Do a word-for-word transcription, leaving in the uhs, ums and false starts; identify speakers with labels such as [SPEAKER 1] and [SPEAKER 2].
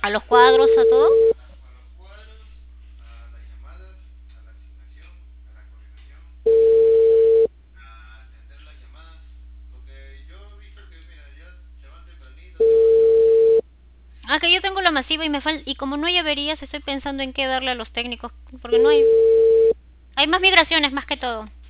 [SPEAKER 1] A los cuadros, a todo.
[SPEAKER 2] A los cuadros, a las llamadas, a la asignación, a la coordinación, a atender las llamadas. Porque yo he visto que, mira, ya se van tempranito, se van tarde.
[SPEAKER 1] Ah, que yo tengo la masiva y me falta. Y como no hay averías, estoy pensando en qué darle a los técnicos. Porque no hay. Hay más migraciones, más que todo.